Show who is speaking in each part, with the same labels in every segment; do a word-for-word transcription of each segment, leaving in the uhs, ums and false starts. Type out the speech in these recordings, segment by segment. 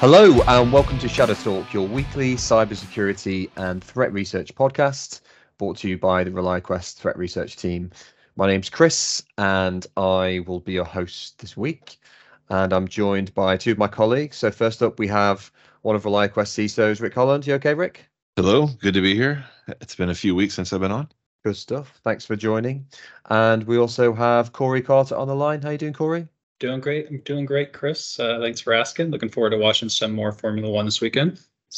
Speaker 1: Hello and welcome to Shadow Talk, your weekly cybersecurity and threat research podcast, brought to you by the ReliQuest threat research team. My name's Chris and I will be your host this week. And I'm joined by two of my colleagues. So first up, we have one of ReliQuest C I S Os, Rick Holland. You okay, Rick?
Speaker 2: Hello, good to be here. It's been a few weeks since I've been on.
Speaker 1: Good stuff. Thanks for joining. And we also have Corey Carter on the line. How you doing, Corey?
Speaker 3: Doing great. I'm doing great, Chris. Uh, thanks for asking. Looking forward to watching some more Formula One this weekend.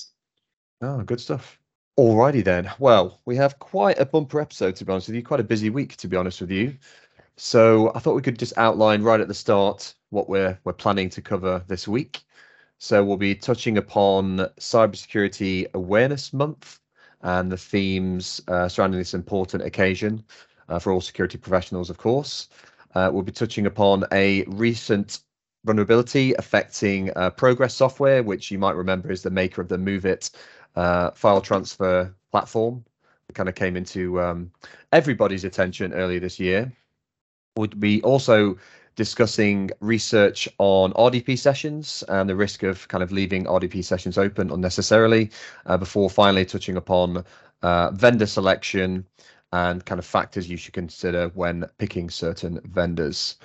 Speaker 1: Oh, good stuff. Alrighty then. Well, we have quite a bumper episode, to be honest with you. Quite a busy week, to be honest with you. So I thought we could just outline right at the start what we're we're planning to cover this week. So we'll be touching upon Cybersecurity Awareness Month and the themes uh, surrounding this important occasion uh, for all security professionals, of course. Uh, we'll be touching upon a recent vulnerability affecting uh, Progress Software, which you might remember is the maker of the MOVEit uh, file transfer platform. It kind of came into um, everybody's attention earlier this year. We'll be also discussing research on R D P sessions and the risk of kind of leaving R D P sessions open unnecessarily, uh, before finally touching upon uh, vendor selection and kind of factors you should consider when picking certain vendors.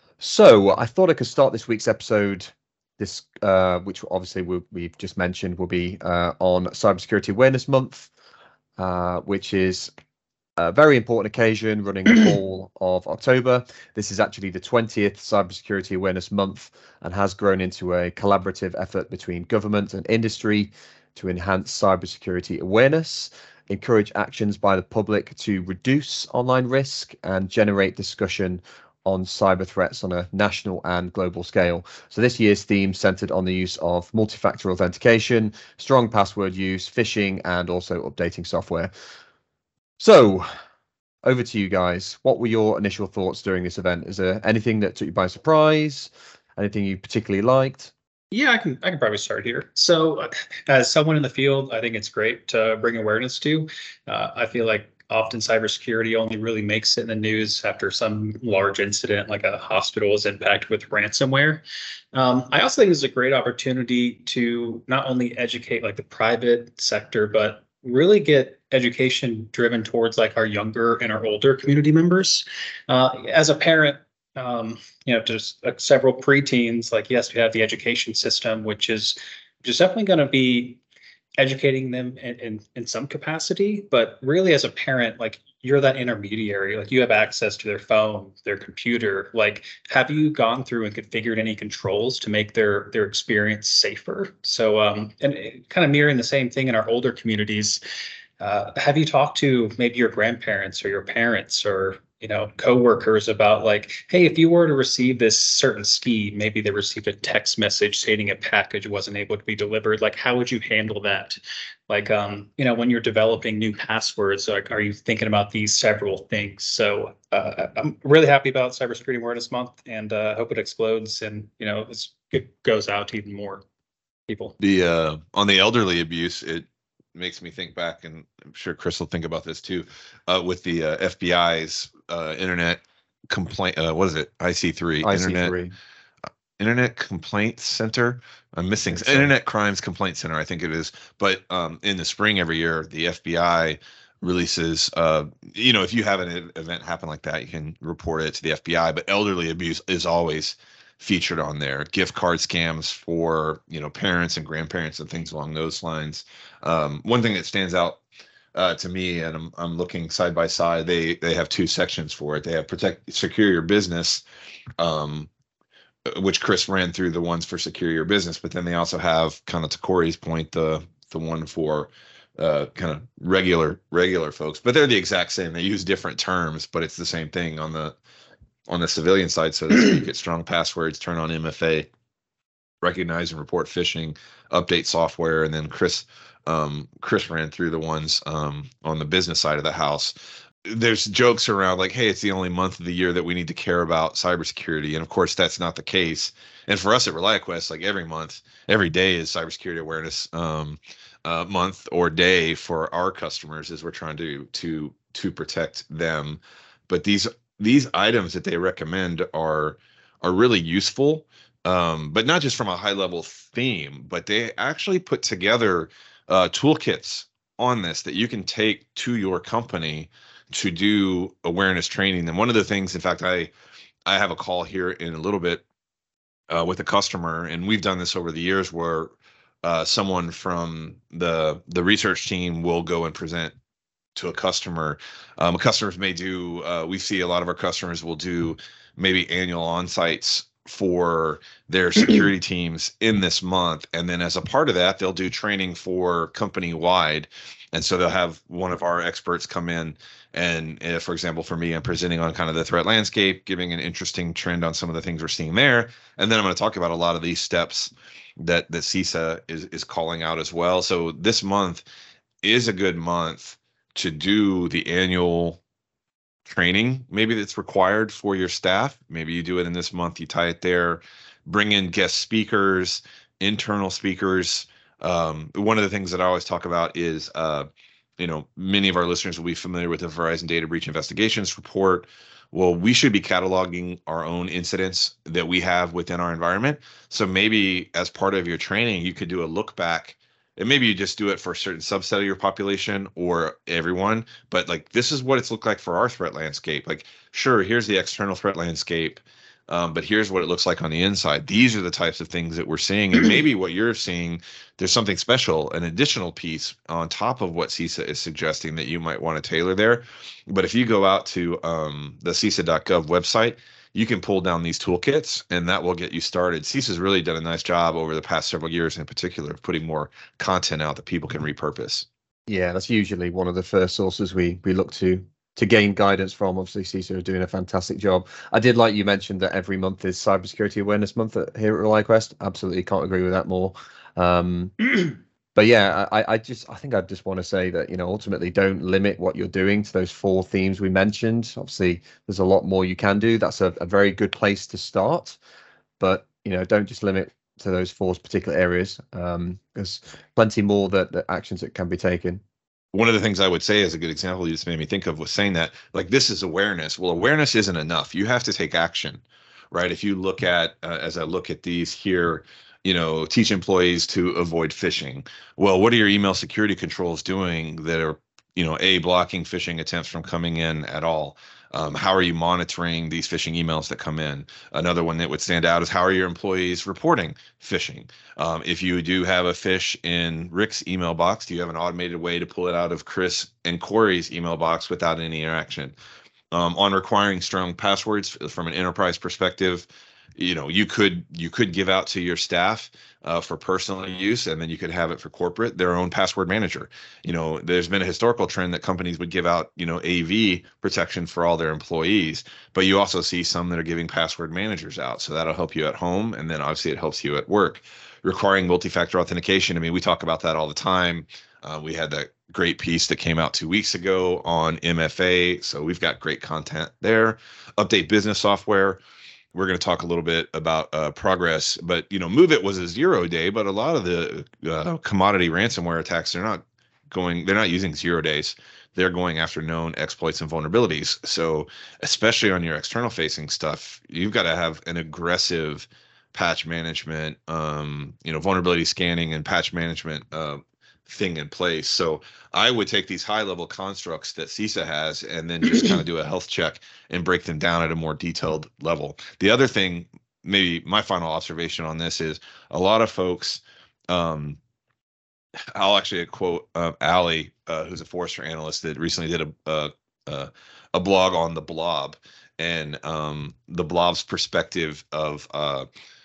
Speaker 1: So I thought I could start this week's episode, this uh, which obviously we, we've just mentioned will be uh, on Cybersecurity Awareness Month, uh, which is a very important occasion running the whole of October. This is actually the twentieth Cybersecurity Awareness Month and has grown into a collaborative effort between government and industry to enhance cybersecurity awareness, encourage actions by the public to reduce online risk, and generate discussion on cyber threats on a national and global scale. So this year's theme centered on the use of multi-factor authentication, strong password use, phishing, and also updating software. So over to you guys. What were your initial thoughts during this event? Is there anything that took you by surprise? Anything you particularly liked?
Speaker 3: Yeah, I can I can probably start here. So uh, as someone in the field, I think it's great to bring awareness to. Uh, I feel like often cybersecurity only really makes it in the news after some large incident, like a hospital is impacted with ransomware. Um, I also think it's a great opportunity to not only educate like the private sector, but really get education driven towards like our younger and our older community members. Uh, as a parent, um, you know, just uh, several preteens, like, yes, we have the education system, which is just definitely going to be educating them in, in, in some capacity. But really, as a parent, like, you're that intermediary, like you have access to their phone, their computer. Like, have you gone through and configured any controls to make their their experience safer? So, um, and it, kind of mirroring the same thing in our older communities. Uh, have you talked to maybe your grandparents or your parents or, you know, coworkers about like, hey, if you were to receive this certain scheme, maybe they received a text message stating a package wasn't able to be delivered. Like, how would you handle that? Like, um, you know, when you're developing new passwords, like, are you thinking about these several things? So uh, I'm really happy about Cybersecurity Awareness Month, and I uh, hope it explodes and, you know, it's, it goes out to even more people.
Speaker 2: The uh, on the elderly abuse, it makes me think back, and I'm sure Chris will think about this too, uh, with the uh, F B I's uh, internet complaint. Uh, what is it? I C three.
Speaker 1: I C three.
Speaker 2: Internet, uh, Internet Complaint Center. I'm missing so. Internet Crimes Complaint Center, I think it is. But um, in the spring every year, the F B I releases, uh, you know, if you have an event happen like that, you can report it to the F B I. But elderly abuse is always featured on there. Gift card scams for, you know, parents and grandparents and things along those lines. Um, one thing that stands out uh, to me, and I'm I'm looking side by side, they they have two sections for it. They have protect secure your business, um, which Chris ran through the ones for secure your business, but then they also have, kind of to Corey's point, the the one for uh, kind of regular regular folks. But they're the exact same. They use different terms, but it's the same thing on the on the civilian side, so to speak. It's strong passwords, turn on M F A, recognize and report phishing, update software, and then Chris um, Chris ran through the ones um, on the business side of the house. There's jokes around like, hey, it's the only month of the year that we need to care about cybersecurity, and of course that's not the case. And for us at ReliQuest, like every month, every day is cybersecurity awareness um, uh, month or day for our customers, as we're trying to to to protect them. But these these items that they recommend are are really useful. um, but not just from a high level theme, but they actually put together uh, toolkits on this that you can take to your company to do awareness training. And one of the things, in fact, I I have a call here in a little bit uh, with a customer, and we've done this over the years where uh, someone from the the research team will go and present to a customer. Um, customers may do, uh, we see a lot of our customers will do maybe annual on-sites for their security teams in this month. And then as a part of that, they'll do training for company-wide. And so they'll have one of our experts come in and, uh, for example, for me, I'm presenting on kind of the threat landscape, giving an interesting trend on some of the things we're seeing there. And then I'm going to talk about a lot of these steps that, that CISA is, is calling out as well. So this month is a good month to do the annual training, maybe that's required for your staff. Maybe you do it in this month, you tie it there, bring in guest speakers, internal speakers. Um, one of the things that I always talk about is, uh, you know, many of our listeners will be familiar with the Verizon Data Breach Investigations Report. Well, we should be cataloging our own incidents that we have within our environment. So maybe as part of your training, you could do a look back. And maybe you just do it for a certain subset of your population or everyone, but like, this is what it's looked like for our threat landscape. Like, sure, here's the external threat landscape, um, but here's what it looks like on the inside. These are the types of things that we're seeing. And maybe what you're seeing, there's something special, an additional piece on top of what CISA is suggesting that you might want to tailor there. But if you go out to um, the C I S A dot gov website, you can pull down these toolkits and that will get you started. CISA's really done a nice job over the past several years in particular of putting more content out that people can repurpose.
Speaker 1: Yeah, that's usually one of the first sources we we look to to gain guidance from. Obviously, CISA are doing a fantastic job. I did like you mentioned that every month is Cybersecurity Awareness Month at, here at ReliaQuest. Absolutely can't agree with that more. Um, But yeah, I, I just I think I just want to say that, you know, ultimately don't limit what you're doing to those four themes we mentioned. Obviously, there's a lot more you can do. That's a, a very good place to start. But, you know, don't just limit to those four particular areas. Um, there's plenty more that, that actions that can be taken.
Speaker 2: One of the things I would say as a good example you just made me think of was saying that, like, this is awareness. Well, awareness isn't enough. You have to take action, right? If you look at, uh, as I look at these here, you know, teach employees to avoid phishing. Well, what are your email security controls doing that are, you know, A, blocking phishing attempts from coming in at all? Um, how are you monitoring these phishing emails that come in? Another one that would stand out is how are your employees reporting phishing? Um, if you do have a phish in Rick's email box, do you have an automated way to pull it out of Chris and Corey's email box without any interaction? Um, on requiring strong passwords from an enterprise perspective, you know, you could you could give out to your staff uh, for personal use, and then you could have it for corporate, their own password manager. You know, there's been a historical trend that companies would give out, you know, A V protection for all their employees, but you also see some that are giving password managers out. So that'll help you at home, and then obviously it helps you at work. Requiring multi-factor authentication. I mean, we talk about that all the time. Uh, we had that great piece that came out two weeks ago on M F A, so we've got great content there. Update business software. We're going to talk a little bit about uh, progress, but, you know, MOVEit was a zero day, but a lot of the uh, commodity ransomware attacks, they're not going, they're not using zero days. They're going after known exploits and vulnerabilities. So especially on your external facing stuff, you've got to have an aggressive patch management, um, you know, vulnerability scanning and patch management uh, thing in place. So I would take these high level constructs that CISA has and then just kind of do a health check and break them down at a more detailed level. The other thing, maybe my final observation on this is a lot of folks, um, I'll actually quote uh, Allie, uh, who's a Forrester analyst that recently did a, a, a, a blog on the blob and um, the blob's perspective of, uh,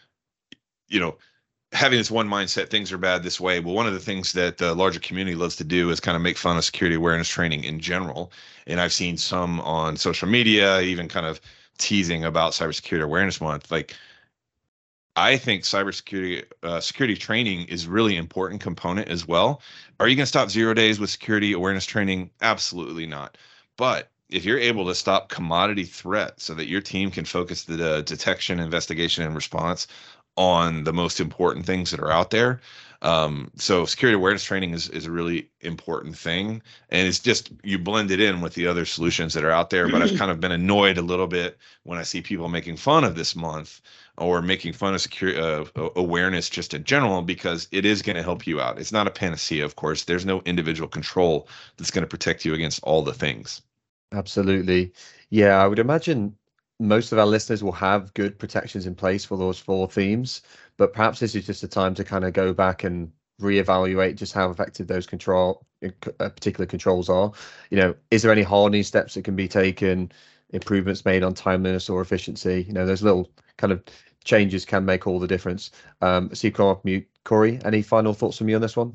Speaker 2: you know, having this one mindset, things are bad this way. Well, one of the things that the larger community loves to do is kind of make fun of security awareness training in general. And I've seen some on social media, even kind of teasing about Cybersecurity Awareness Month. Like, I think cybersecurity uh, security training is really important component as well. Are you going to stop zero days with security awareness training? Absolutely not. But if you're able to stop commodity threat so that your team can focus the uh, detection, investigation, and response on the most important things that are out there. Um, so security awareness training is, is a really important thing. And it's just, you blend it in with the other solutions that are out there. But I've kind of been annoyed a little bit when I see people making fun of this month or making fun of security uh, awareness just in general, because it is going to help you out. It's not a panacea, of course. There's no individual control that's going to protect you against all the things.
Speaker 1: Absolutely. Yeah, I would imagine most of our listeners will have good protections in place for those four themes, but perhaps this is just a time to kind of go back and reevaluate just how effective those control uh, particular controls are. You know, is there any hardening steps that can be taken, improvements made on timeliness or efficiency? You know, those little kind of changes can make all the difference. Um, so you come off mute, Corey. Any final thoughts from you on this one?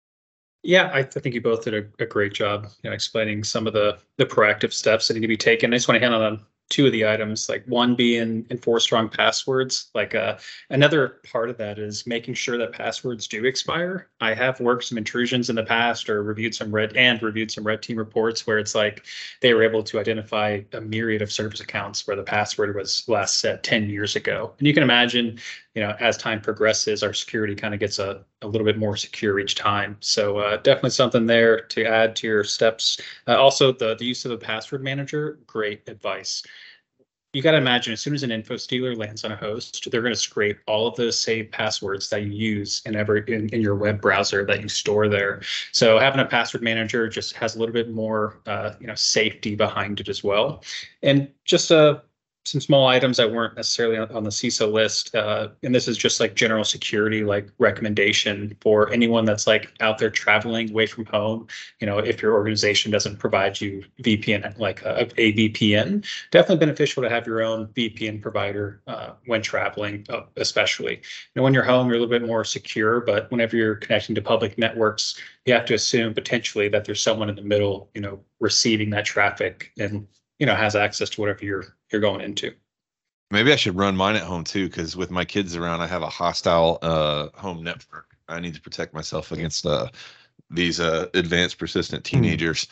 Speaker 3: Yeah, I, I think you both did a, a great job, you know, explaining some of the the proactive steps that need to be taken. I just want to handle on two of the items, like one being enforce strong passwords. Like uh, another part of that is making sure that passwords do expire. I have worked some intrusions in the past or reviewed some red and reviewed some red team reports where it's like they were able to identify a myriad of service accounts where the password was last set ten years ago. And you can imagine, you know, as time progresses, our security kind of gets a, a little bit more secure each time. So uh, definitely something there to add to your steps. Uh, also, the, the use of a password manager, great advice. You got to imagine as soon as an info stealer lands on a host, they're going to scrape all of those saved passwords that you use in every in, in your web browser that you store there. So having a password manager just has a little bit more, uh, you know, safety behind it as well. And just a some small items that weren't necessarily on, on the C I S O list. Uh, and this is just like general security, like recommendation for anyone that's like out there traveling away from home. You know, if your organization doesn't provide you V P N, like a, a V P N, definitely beneficial to have your own V P N provider uh, when traveling, uh, especially. You know, when you're home, you're a little bit more secure, but whenever you're connecting to public networks, you have to assume potentially that there's someone in the middle, you know, receiving that traffic and, you know, has access to whatever you're you're going into.
Speaker 2: Maybe I should run mine at home too, because with my kids around, I have a hostile uh, home network. I need to protect myself against uh, these uh, advanced persistent teenagers.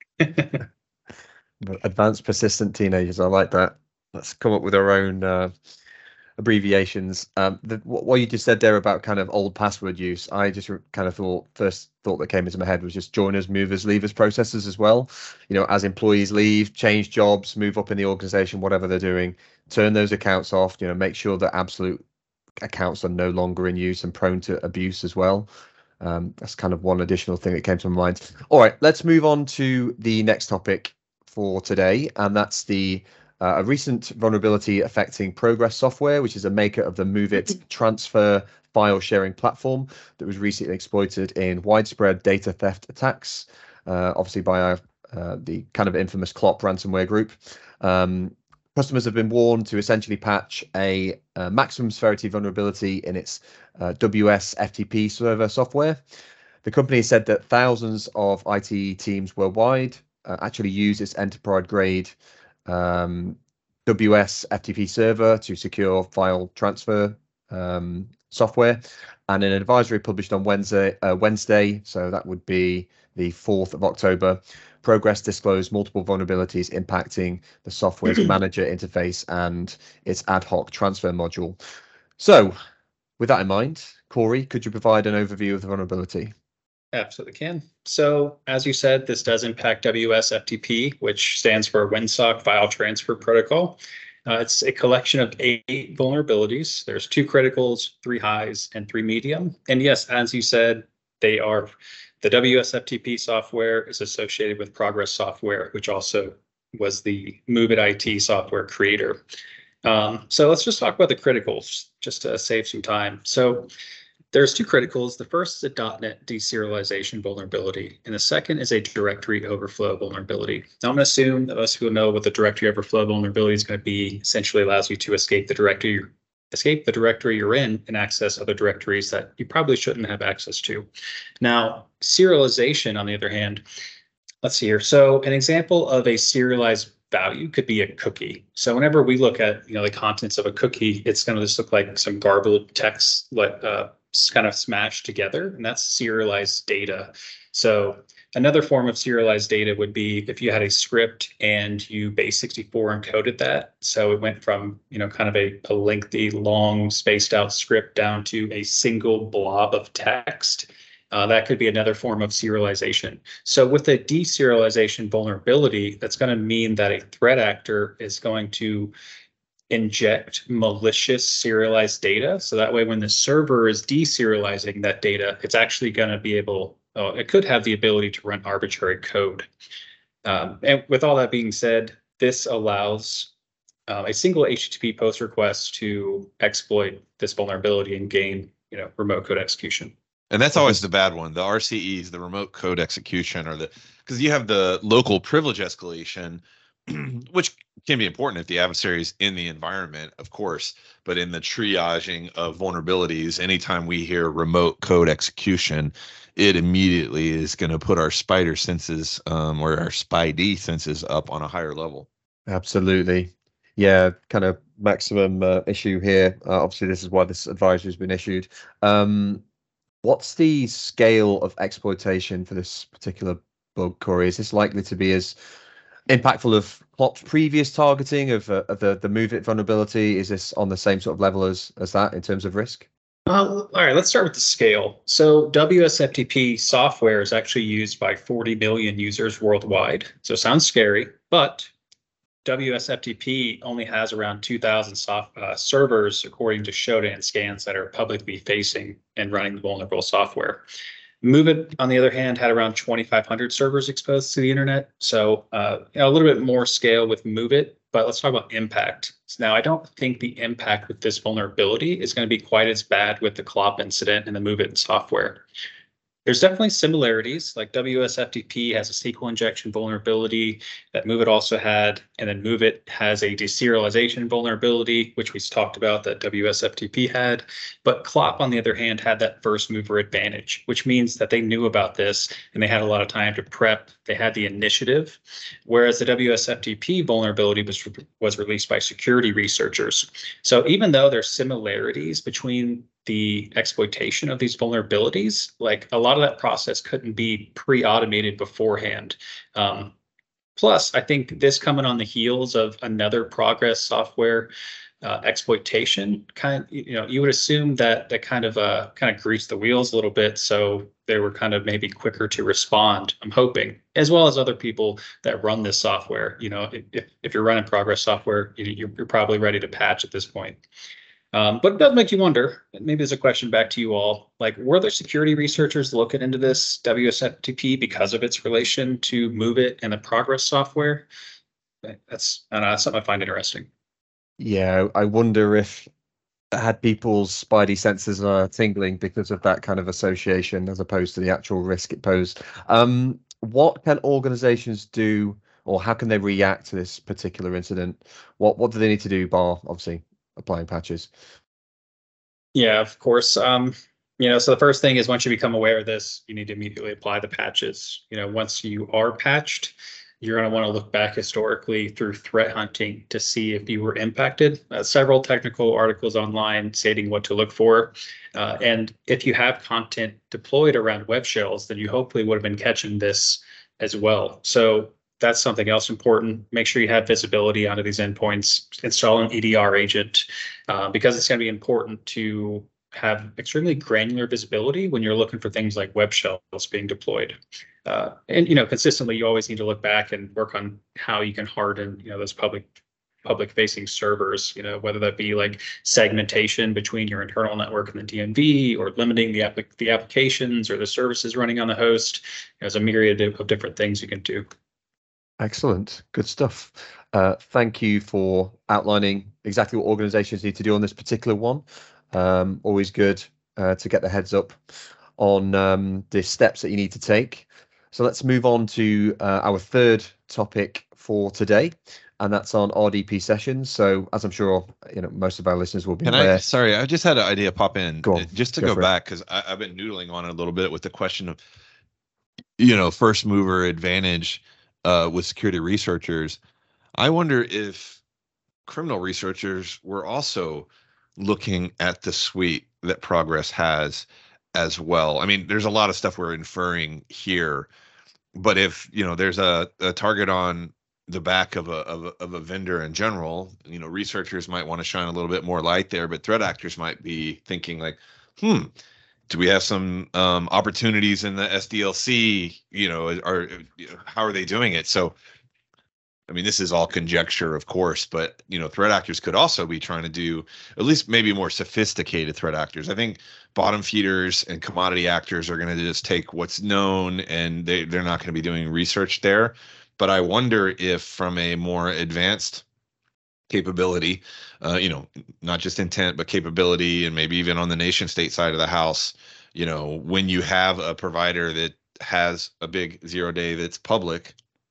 Speaker 1: Advanced persistent teenagers. I like that. Let's come up with our own uh, abbreviations. Um, the, what you just said there about kind of old password use, I just kind of thought first thought that came into my head was just joiners, movers, leavers processes as well. You know, as employees leave, change jobs, move up in the organization, whatever they're doing, turn those accounts off. You know, make sure that absolute accounts are no longer in use and prone to abuse as well. Um, that's kind of one additional thing that came to my mind. All right, let's move on to the next topic for today, and that's the Uh, a recent vulnerability affecting Progress Software, which is a maker of the MOVEit transfer file sharing platform that was recently exploited in widespread data theft attacks, uh, obviously by our, uh, the kind of infamous Clop ransomware group. Um, customers have been warned to essentially patch a, a maximum severity vulnerability in its uh, W S F T P server software. The company said that thousands of I T teams worldwide uh, actually use its enterprise-grade um W S F T P server to secure file transfer um software, and an advisory published on Wednesday uh, Wednesday so that would be the fourth of October, Progress disclosed multiple vulnerabilities impacting the software's manager interface and its ad hoc transfer module. So with that in mind, Corey, could you provide an overview of the vulnerability?
Speaker 3: Absolutely can. So as you said, this does impact W S F T P, which stands for WinSock File Transfer Protocol. Uh, it's a collection of eight vulnerabilities. There's two criticals, three highs, and three medium. And yes, as you said, they are the W S F T P software is associated with Progress Software, which also was the MOVEit I T software creator. Um, so let's just talk about the criticals, just to save some time. So there's two criticals. The first is a .NET deserialization vulnerability, and the second is a directory overflow vulnerability. Now, I'm going to assume that most people know what the directory overflow vulnerability is going to be. Essentially allows you to escape the directory, escape the directory you're in and access other directories that you probably shouldn't have access to. Now, serialization, on the other hand, let's see here. So an example of a serialized value could be a cookie. So whenever we look at, you know, the contents of a cookie, it's going to just look like some garbled text, like uh, kind of smashed together, and that's serialized data. So Another form of serialized data would be if you had a script and you base sixty-four encoded that. So it went from, you know, kind of a, a lengthy, long, spaced out script down to a single blob of text. Uh, that could be another form of serialization. So with a deserialization vulnerability, that's going to mean that a threat actor is going to inject malicious serialized data. So that way, when the server is deserializing that data, it's actually going to be able, oh, it could have the ability to run arbitrary code. Um, and with all that being said, this allows uh, a single H T T P post request to exploit this vulnerability and gain, you know, remote code execution.
Speaker 2: And that's always the bad one. The R C Es, the remote code execution, or the because you have the local privilege escalation, which can be important if the adversary is in the environment, of course. But in the triaging of vulnerabilities, anytime we hear remote code execution, it immediately is going to put our spider senses um, or our SPIDE senses up on a higher level.
Speaker 1: Absolutely. Yeah, kind of maximum uh, issue here. Uh, obviously, this is why this advisory has been issued. Um, What's the scale of exploitation for this particular bug, Corey? Is this likely to be as impactful of Clop's previous targeting of, uh, of the, the MOVEit vulnerability? Is this on the same sort of level as, as that in terms of risk?
Speaker 3: Uh, all right, let's start with the scale. So W S F T P software is actually used by forty million users worldwide. So it sounds scary, but W S F T P only has around two thousand soft, uh, servers, according to Shodan scans, that are publicly facing and running the vulnerable software. MOVEit, on the other hand, had around twenty-five hundred servers exposed to the internet. So uh, you know, a little bit more scale with MOVEit, but let's talk about impact. So now, I don't think the impact with this vulnerability is going to be quite as bad with the Clop incident and the MOVEit software. There's definitely similarities, like W S F T P has a S Q L injection vulnerability that MOVEit also had, and then MOVEit has a deserialization vulnerability, which we talked about that W S F T P had. But Clop, on the other hand, had that first mover advantage, which means that they knew about this and they had a lot of time to prep. They had the initiative, whereas the W S F T P vulnerability was, was released by security researchers. So even though there's similarities between the exploitation of these vulnerabilities, like a lot of that process couldn't be pre-automated beforehand. Um, plus, I think this coming on the heels of another Progress software uh, exploitation, kind of, you know, you would assume that that kind of uh, kind of greased the wheels a little bit, so they were kind of maybe quicker to respond. I'm hoping, as well as other people that run this software. You know, if if you're running Progress software, you're, you're probably ready to patch at this point. Um, but it does make you wonder, maybe there's a question back to you all, like, were there security researchers looking into this W S F T P because of its relation to MOVEit and the Progress software? That's, I don't know, that's something I find interesting.
Speaker 1: Yeah, I wonder if had people's spidey senses are tingling because of that kind of association as opposed to the actual risk it posed. Um, what can organizations do, or how can they react to this particular incident? What, what do they need to do, bar, obviously, applying patches?
Speaker 3: Yeah, of course. Um, you know, so the first thing is, once you become aware of this, you need to immediately apply the patches. You know, once you are patched, you're going to want to look back historically through threat hunting to see if you were impacted. Uh, several technical articles online stating what to look for. Uh, and if you have content deployed around web shells, then you hopefully would have been catching this as well. So that's something else important. Make sure you have visibility onto these endpoints. Install an E D R agent uh, because it's going to be important to have extremely granular visibility when you're looking for things like web shells being deployed. Uh, and, you know, consistently, you always need to look back and work on how you can harden, you know, those public public facing servers, you know, whether that be like segmentation between your internal network and the D M V, or limiting the, app the applications or the services running on the host. There's a myriad of, of different things you can do.
Speaker 1: Excellent. Good stuff. Uh, thank you for outlining exactly what organizations need to do on this particular one. Um, always good uh, to get the heads up on um, the steps that you need to take. So let's move on to uh, our third topic for today, and that's on R D P sessions. So as I'm sure you know, most of our listeners will be
Speaker 2: Can
Speaker 1: aware.
Speaker 2: I, sorry, I just had an idea pop in.
Speaker 1: Go on,
Speaker 2: just to
Speaker 1: go
Speaker 2: go
Speaker 1: for it.
Speaker 2: back, because I've been noodling on it a little bit with the question of, you know, first mover advantage uh, with security researchers. I wonder if criminal researchers were also looking at the suite that Progress has as well. I mean, there's a lot of stuff we're inferring here, but if you know there's a, a target on the back of a, of a of a vendor in general, you know, researchers might want to shine a little bit more light there, but threat actors might be thinking like, hmm, do we have some um, opportunities in the S D L C? You know, are how are they doing it? So, I mean, this is all conjecture, of course, but you know, threat actors could also be trying to do at least maybe more sophisticated threat actors. I think bottom feeders and commodity actors are going to just take what's known, and they they're not going to be doing research there. But I wonder if from a more advanced capability, uh, you know, not just intent, but capability, and maybe even on the nation state side of the house, you know, when you have a provider that has a big zero day that's public,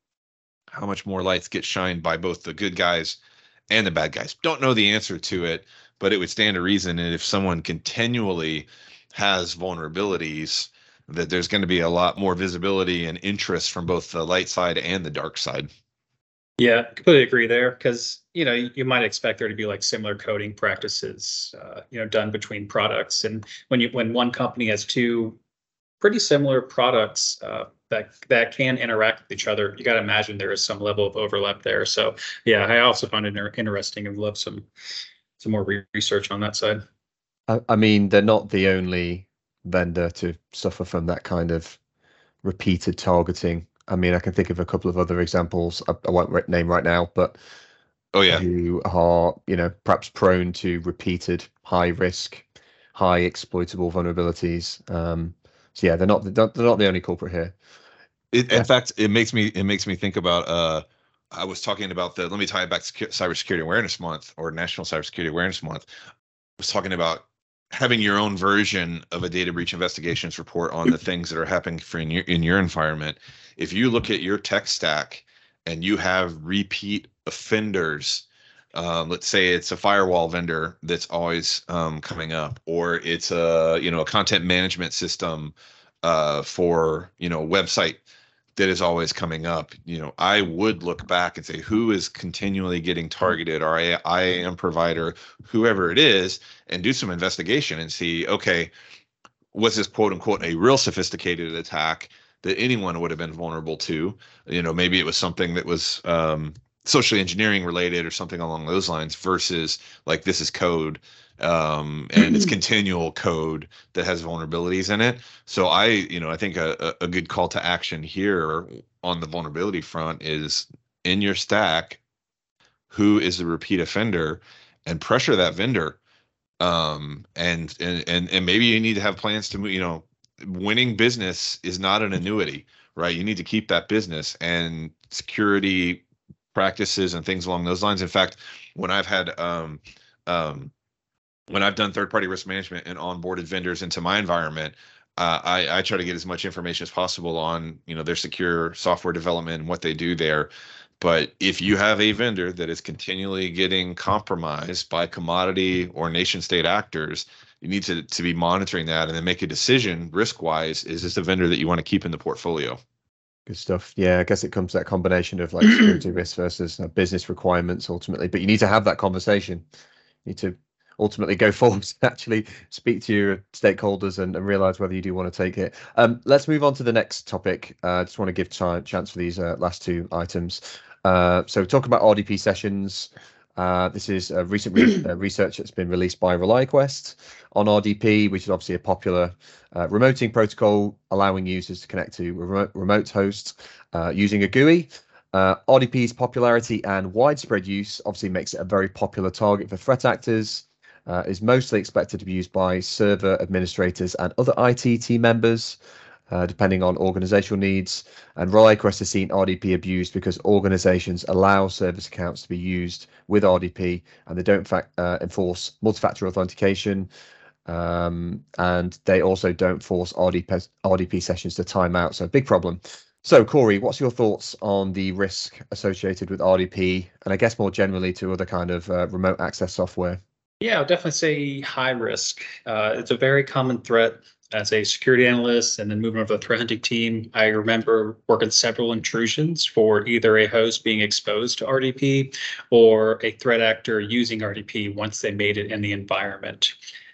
Speaker 2: how much more lights get shined by both the good guys and the bad guys? Don't know the answer to it, but it would stand to reason. And if someone continually has vulnerabilities, that there's going to be a lot more visibility and interest from both the light side and the dark side.
Speaker 3: Yeah, completely agree there, because you know you might expect there to be like similar coding practices, uh, you know, done between products, and when you when one company has two pretty similar products uh, that that can interact with each other, you got to imagine there is some level of overlap there. So yeah, I also find it interesting and love some some more re- research on that side.
Speaker 1: I, I mean, they're not the only vendor to suffer from that kind of repeated targeting. I mean, I can think of a couple of other examples. I, I won't name right now, but
Speaker 2: oh yeah,
Speaker 1: who are, you know, perhaps prone to repeated high risk, high exploitable vulnerabilities. Um, so yeah, they're not they're not the only culprit here.
Speaker 2: It, in fact, it makes me it makes me think about. Uh, I was talking about the. Let me tie it back to Cybersecurity Awareness Month or National Cybersecurity Awareness Month. I was talking about having your own version of a data breach investigations report on the things that are happening for in your in your environment. If you look at your tech stack and you have repeat offenders, um, let's say it's a firewall vendor that's always um, coming up, or it's a you know a content management system uh, for you know website that is always coming up. You know, I would look back and say, who is continually getting targeted, our I A M provider, whoever it is, and do some investigation and see, okay, was this quote unquote a real sophisticated attack that anyone would have been vulnerable to? You know, maybe it was something that was um, socially engineering related or something along those lines versus like this is code um and it's continual code that has vulnerabilities in it. So I you know I think a, a good call to action here on the vulnerability front is in your stack, who is the repeat offender, and pressure that vendor. um and and and, and maybe you need to have plans to move. You know winning business is not an annuity, right? You need to keep that business and security practices and things along those lines. In fact, when I've had um um when I've done third-party risk management and onboarded vendors into my environment, uh, I, I try to get as much information as possible on, you know, their secure software development and what they do there. But if you have a vendor that is continually getting compromised by commodity or nation state actors, you need to, to be monitoring that and then make a decision risk-wise. Is this a vendor that you want to keep in the portfolio?
Speaker 1: Good stuff. Yeah, I guess it comes to that combination of like security risk versus uh, business requirements ultimately. But you need to have that conversation. You need to ultimately go forward and actually speak to your stakeholders and, and realize whether you do want to take it. Um, let's move on to the next topic. I uh, just want to give a chance for these uh, last two items. Uh, so talk about R D P sessions. Uh, this is a recent re- uh, research that's been released by ReliQuest on R D P, which is obviously a popular uh, remoting protocol allowing users to connect to remote, remote hosts uh, using a G U I. Uh, R D P's popularity and widespread use obviously makes it a very popular target for threat actors. Uh, is mostly expected to be used by server administrators and other I T team members, uh, depending on organizational needs. And ReliQuest has seen R D P abused because organizations allow service accounts to be used with R D P and they don't fact, uh, enforce multi-factor authentication. Um, and they also don't force R D P, R D P sessions to time out. So, big problem. So, Corey, what's your thoughts on the risk associated with R D P and I guess more generally to other kind of uh, remote access software?
Speaker 3: Yeah, I'll definitely say high risk. Uh, it's a very common threat. As a security analyst and then moving over to the threat hunting team, I remember working several intrusions for either a host being exposed to R D P or a threat actor using R D P once they made it in the environment.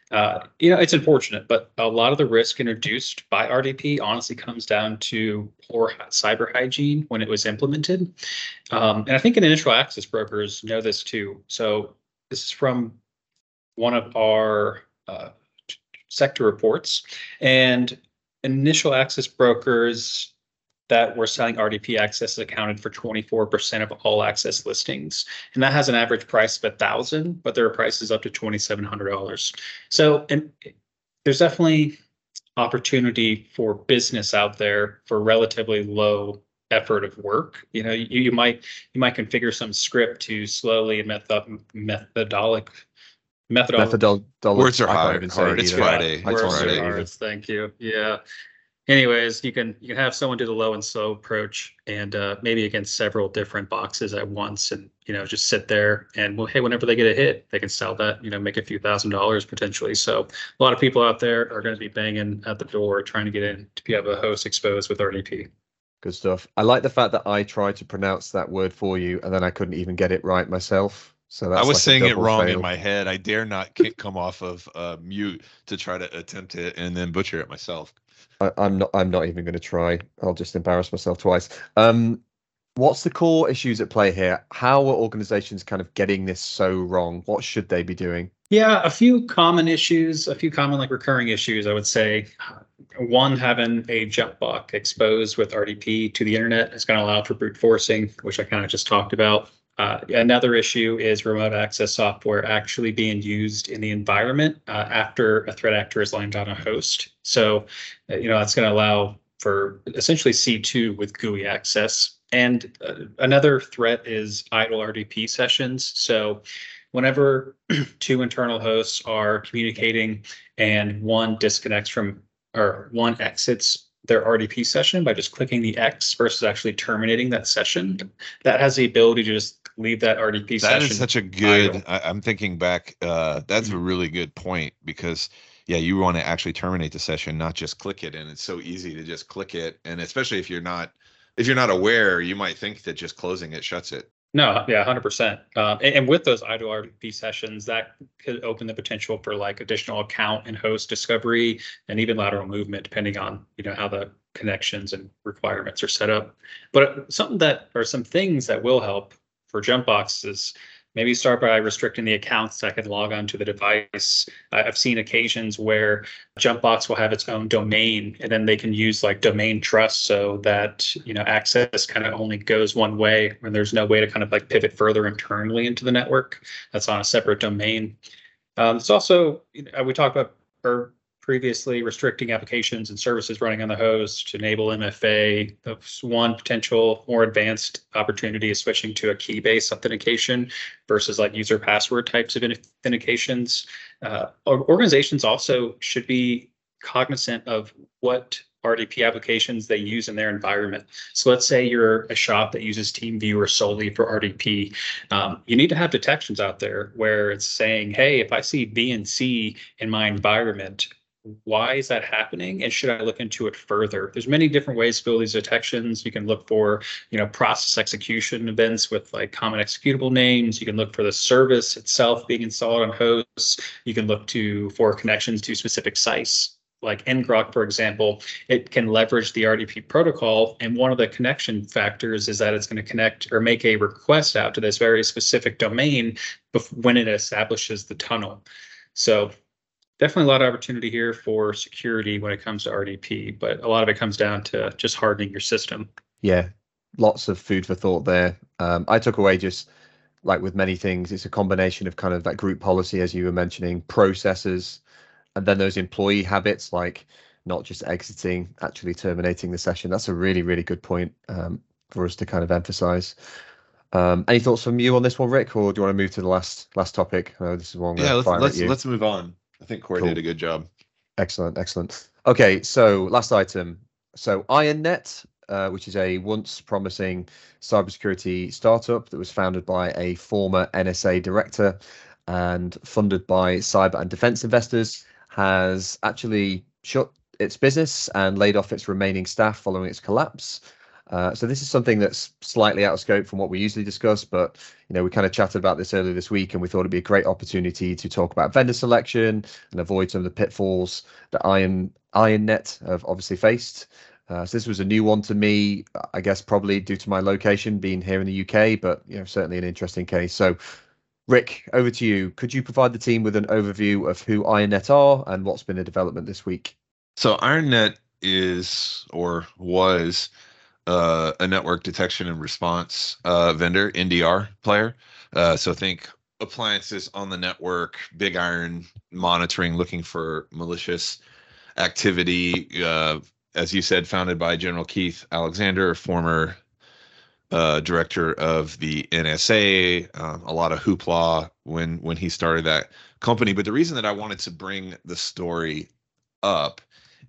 Speaker 3: Uh, you know, it's unfortunate, but a lot of the risk introduced by R D P honestly comes down to poor cyber hygiene when it was implemented. Um, and I think initial access brokers know this too. So this is from one of our uh, sector reports, and initial access brokers that were selling R D P access accounted for twenty-four percent of all access listings. And that has an average price of a thousand, but there are prices up to twenty-seven hundred dollars. So, and there's definitely opportunity for business out there for relatively low effort of work. You know, you, you might, you might configure some script to slowly and method, methodolic methodology.
Speaker 1: Methodol-
Speaker 2: Words are
Speaker 1: I can't
Speaker 2: hard.
Speaker 1: even say
Speaker 2: hard.
Speaker 1: it
Speaker 2: It's
Speaker 1: either.
Speaker 2: Friday.
Speaker 1: I
Speaker 2: It's
Speaker 1: can't
Speaker 3: Words
Speaker 1: say
Speaker 3: are
Speaker 1: it
Speaker 2: Friday.
Speaker 1: either.
Speaker 3: hard. Thank you. Yeah. Anyways, you can you can have someone do the low and slow approach, and uh, maybe against several different boxes at once, and you know just sit there and well, hey, whenever they get a hit, they can sell that, you know, make a few thousand dollars potentially. So a lot of people out there are going to be banging at the door trying to get in to have a host exposed with R D P.
Speaker 1: Good stuff. I like the fact that I tried to pronounce that word for you, and then I couldn't even get it right myself. So that's
Speaker 2: I was
Speaker 1: like a
Speaker 2: saying it
Speaker 1: double
Speaker 2: wrong
Speaker 1: fail.
Speaker 2: in my head. I dare not ki- come off of uh, mute to try to attempt it and then butcher it myself.
Speaker 1: I, I'm not. I'm not even going to try. I'll just embarrass myself twice. Um, what's the core issues at play here? How are organizations kind of getting this so wrong? What should they be doing?
Speaker 3: Yeah, a few common issues, a few common like recurring issues, I would say. One, having a jump block exposed with R D P to the internet is going to allow for brute forcing, which I kind of just talked about. Uh, another issue is remote access software actually being used in the environment uh, after a threat actor has lined on a host. So, uh, you know, that's going to allow for essentially C two with G U I access. And uh, another threat is idle R D P sessions. So whenever two internal hosts are communicating and one disconnects from, or one exits their R D P session by just clicking the X versus actually terminating that session, that has the ability to just leave that R D P
Speaker 2: That
Speaker 3: session.
Speaker 2: is such a good,
Speaker 3: idle.
Speaker 2: I, I'm thinking back, uh, that's a really good point because yeah, you want to actually terminate the session, not just click it. And it's so easy to just click it. And especially if you're not, if you're not aware, you might think that just closing it shuts it.
Speaker 3: No, yeah, one hundred percent. Um, and, and with those idle R D P sessions, that could open the potential for like additional account and host discovery and even lateral movement, depending on, you know, how the connections and requirements are set up. But something that, or some things that will help for jump boxes, maybe start by restricting the accounts that can log onto the device. I- I've seen occasions where Jumpbox will have its own domain, and then they can use like domain trust so that, you know, access kind of only goes one way when there's no way to kind of like pivot further internally into the network. That's on a separate domain. Um, it's also, you know, we talked about or previously restricting applications and services running on the host to enable M F A. That's one potential more advanced opportunity is switching to a key-based authentication versus like user password types of authentications. Uh, organizations also should be cognizant of what R D P applications they use in their environment. So let's say you're a shop that uses TeamViewer solely for R D P. Um, you need to have detections out there where it's saying, hey, if I see B and C in my environment, why is that happening? And should I look into it further? There's many different ways to build these detections. You can look for, you know, process execution events with like common executable names. You can look for the service itself being installed on hosts. You can look to for connections to specific sites. Like ngrok, for example, it can leverage the R D P protocol. And one of the connection factors is that it's going to connect or make a request out to this very specific domain when it establishes the tunnel. So definitely a lot of opportunity here for security when it comes to R D P, but a lot of it comes down to just hardening your system.
Speaker 1: Yeah, lots of food for thought there. Um, I took away just like with many things, it's a combination of kind of that group policy, as you were mentioning, processes, and then those employee habits, like not just exiting, actually terminating the session. That's a really, really good point um, for us to kind of emphasize. Um, any thoughts from you on this one, Rick, or do you want to move to the last last topic? I know this is one.
Speaker 2: Yeah, let's
Speaker 1: fire
Speaker 2: let's,
Speaker 1: at you.
Speaker 2: let's move on. I think Corey
Speaker 1: Cool.
Speaker 2: did a good job.
Speaker 1: Excellent, excellent. Okay, so last item. So IronNet, uh, which is a once promising cybersecurity startup that was founded by a former N S A director and funded by cyber and defense investors, has actually shut its business and laid off its remaining staff following its collapse. Uh, so this is something that's slightly out of scope from what we usually discuss, but you know we kind of chatted about this earlier this week, and we thought it'd be a great opportunity to talk about vendor selection and avoid some of the pitfalls that Iron IronNet have obviously faced. Uh, so this was a new one to me, I guess probably due to my location being here in the U K, but you know certainly an interesting case. So Rick, over to you. Could you provide the team with an overview of who IronNet are and what's been the development this week?
Speaker 2: So IronNet is or was uh, a network detection and response uh, vendor, N D R player. Uh, so think appliances on the network, big iron monitoring, looking for malicious activity. Uh, as you said, founded by General Keith Alexander, former uh, director of the N S A. Um, a lot of hoopla when when he started that company. But the reason that I wanted to bring the story up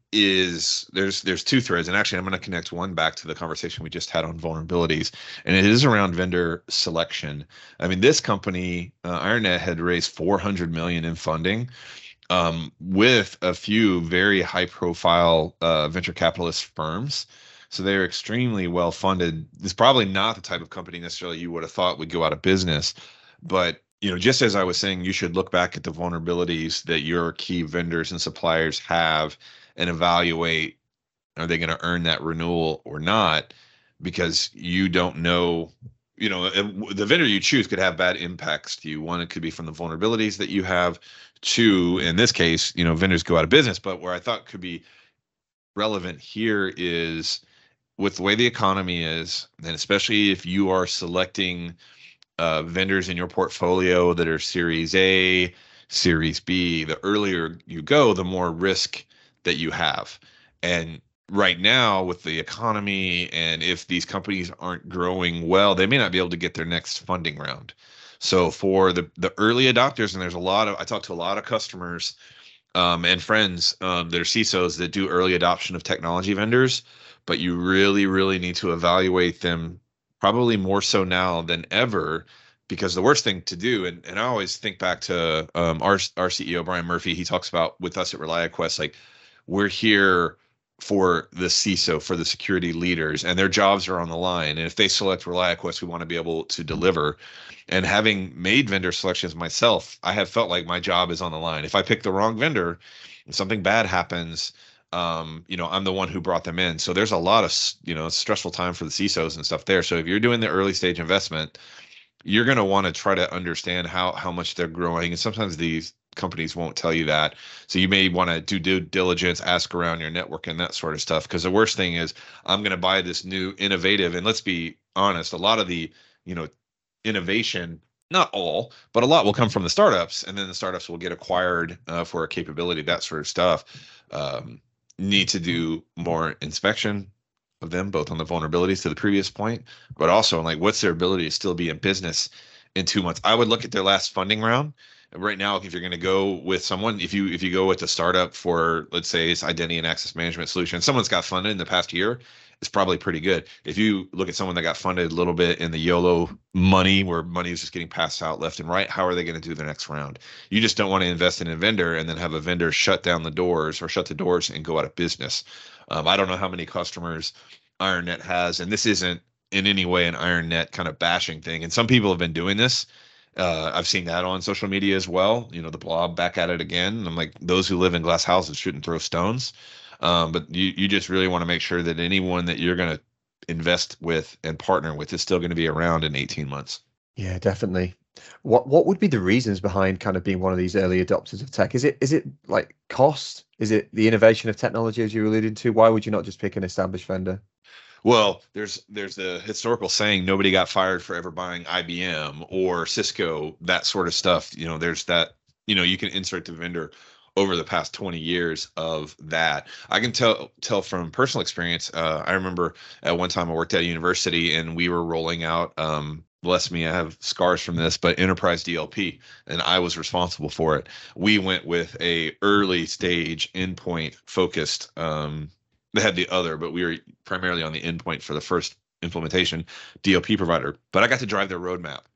Speaker 2: is there's there's two threads, and actually I'm going to connect one back to the conversation we just had on vulnerabilities, and it is around vendor selection. I mean, this company, uh, IronNet, had raised four hundred million in funding, um, with a few very high profile uh, venture capitalist firms. So they're extremely well funded. It's probably not the type of company necessarily you would have thought would go out of business, but you know, just as I was saying, you should look back at the vulnerabilities that your key vendors and suppliers have and evaluate, are they going to earn that renewal or not? Because you don't know, you know, the vendor you choose could have bad impacts to you. One, it could be from the vulnerabilities that you have. Two, in this case, you know, vendors go out of business. But where I thought could be relevant here is with the way the economy is, and especially if you are selecting uh, vendors in your portfolio that are Series A, Series B, the earlier you go, the more risk that you have. And right now with the economy, and if these companies aren't growing well, they may not be able to get their next funding round. So for the the early adopters, and there's a lot of, I talk to a lot of customers um, and friends um, that are C I S Os that do early adoption of technology vendors, but you really, really need to evaluate them probably more so now than ever, because the worst thing to do, and, and I always think back to um, our, our C E O, Brian Murphy, he talks about with us at ReliaQuest, like, we're here for the C I S O, for the security leaders, and their jobs are on the line. And if they select ReliaQuest, we want to be able to deliver. And having made vendor selections myself, I have felt like my job is on the line. If I pick the wrong vendor and something bad happens, um, you know, I'm the one who brought them in. So there's a lot of, you know, stressful time for the C I S Os and stuff there. So if you're doing the early stage investment, you're going to want to try to understand how how much they're growing. And sometimes these companies won't tell you that. So you may want to do due diligence, ask around your network and that sort of stuff. Because the worst thing is, I'm going to buy this new innovative. And let's be honest, a lot of the, you know, innovation, not all, but a lot will come from the startups. And then the startups will get acquired uh, for a capability, that sort of stuff. Um, need to do more inspection of them, both on the vulnerabilities to the previous point, but also on like what's their ability to still be in business in two months. I would look at their last funding round. Right now, if you're going to go with someone, if you if you go with a startup for, let's say, it's identity and access management solution, someone's got funded in the past year, it's probably pretty good. If you look at someone that got funded a little bit in the YOLO money, where money is just getting passed out left and right, how are they going to do the next round? You just don't want to invest in a vendor and then have a vendor shut down the doors or shut the doors and go out of business. Um, I don't know how many customers IronNet has, and this isn't in any way an IronNet kind of bashing thing. And some people have been doing this. Uh, I've seen that on social media as well. You know, the blob back at it again. And I'm like, those who live in glass houses shouldn't throw stones. Um, but you, you just really want to make sure that anyone that you're going to invest with and partner with is still going to be around in eighteen months.
Speaker 1: Yeah, definitely. What what would be the reasons behind kind of being one of these early adopters of tech? Is it is it like cost? Is it the innovation of technology, as you alluded to? Why would you not just pick an established vendor?
Speaker 2: Well, there's there's the historical saying, nobody got fired for ever buying I B M or Cisco, that sort of stuff. You know, there's that, you know, you can insert the vendor over the past twenty years of that. I can tell tell from personal experience. Uh, I remember at one time I worked at a university and we were rolling out, um, bless me, I have scars from this, but enterprise D L P, and I was responsible for it. We went with a early stage endpoint focused, um, they had the other, but we were primarily on the endpoint for the first implementation D L P provider. But I got to drive their roadmap.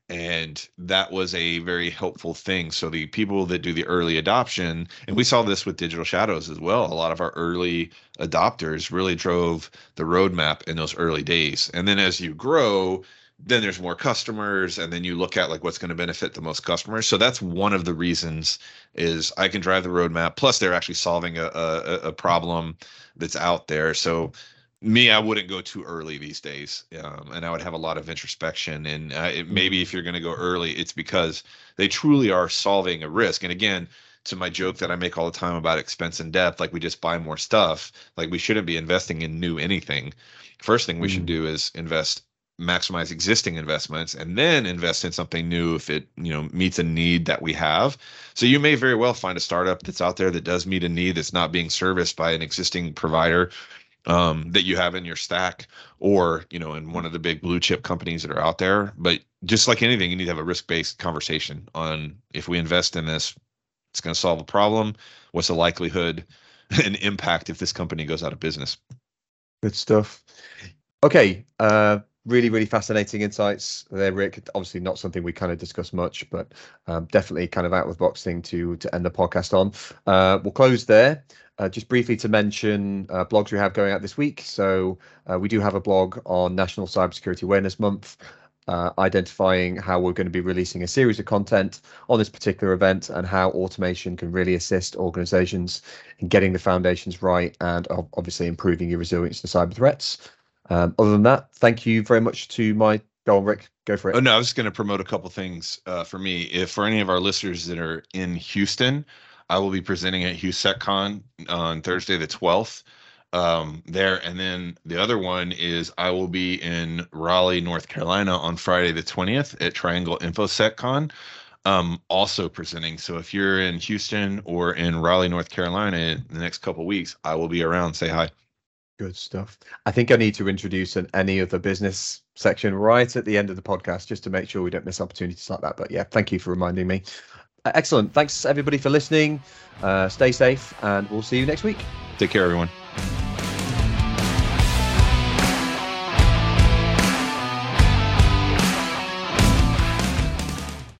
Speaker 2: And that was a very helpful thing. So the people that do the early adoption, and we saw this with Digital Shadows as well, a lot of our early adopters really drove the roadmap in those early days. And then as you grow, then there's more customers, and then you look at like what's going to benefit the most customers. So that's one of the reasons is I can drive the roadmap. Plus they're actually solving a, a, a problem that's out there. So me, I wouldn't go too early these days, um, and I would have a lot of introspection. And uh, it, maybe if you're going to go early, it's because they truly are solving a risk. And again, to my joke that I make all the time about expense and depth, like we just buy more stuff, like we shouldn't be investing in new anything. First thing we mm. should do is invest, maximize existing investments, and then invest in something new if it, you know, meets a need that we have. So you may very well find a startup that's out there that does meet a need that's not being serviced by an existing provider um, that you have in your stack, or, you know, in one of the big blue chip companies that are out there. But just like anything, you need to have a risk-based conversation on, if we invest in this, it's going to solve a problem. What's the likelihood and impact if this company goes out of business?
Speaker 1: Good stuff. Okay. Uh, really, really fascinating insights there, Rick. Obviously not something we kind of discuss much, but um, definitely kind of out of the box thing to, to end the podcast on. Uh, we'll close there. Uh, just briefly to mention uh, blogs we have going out this week. So uh, we do have a blog on National Cybersecurity Awareness Month, uh, identifying how we're going to be releasing a series of content on this particular event and how automation can really assist organizations in getting the foundations right and obviously improving your resilience to cyber threats. Um, other than that, thank you very much to my, go on, Rick, go for it.
Speaker 2: Oh, no, I was just going to promote a couple things uh, for me. If for any of our listeners that are in Houston, I will be presenting at HughesecCon on Thursday the twelfth um, there. And then the other one is I will be in Raleigh, North Carolina on Friday the twentieth at Triangle InfoSecCon, um, also presenting. So if you're in Houston or in Raleigh, North Carolina in the next couple of weeks, I will be around. Say hi.
Speaker 1: Good stuff. I think I need to introduce an any other business section right at the end of the podcast just to make sure we don't miss opportunities like that. But yeah, thank you for reminding me. Excellent. Thanks everybody for listening. Uh, stay safe and we'll see you next week.
Speaker 2: Take care, everyone.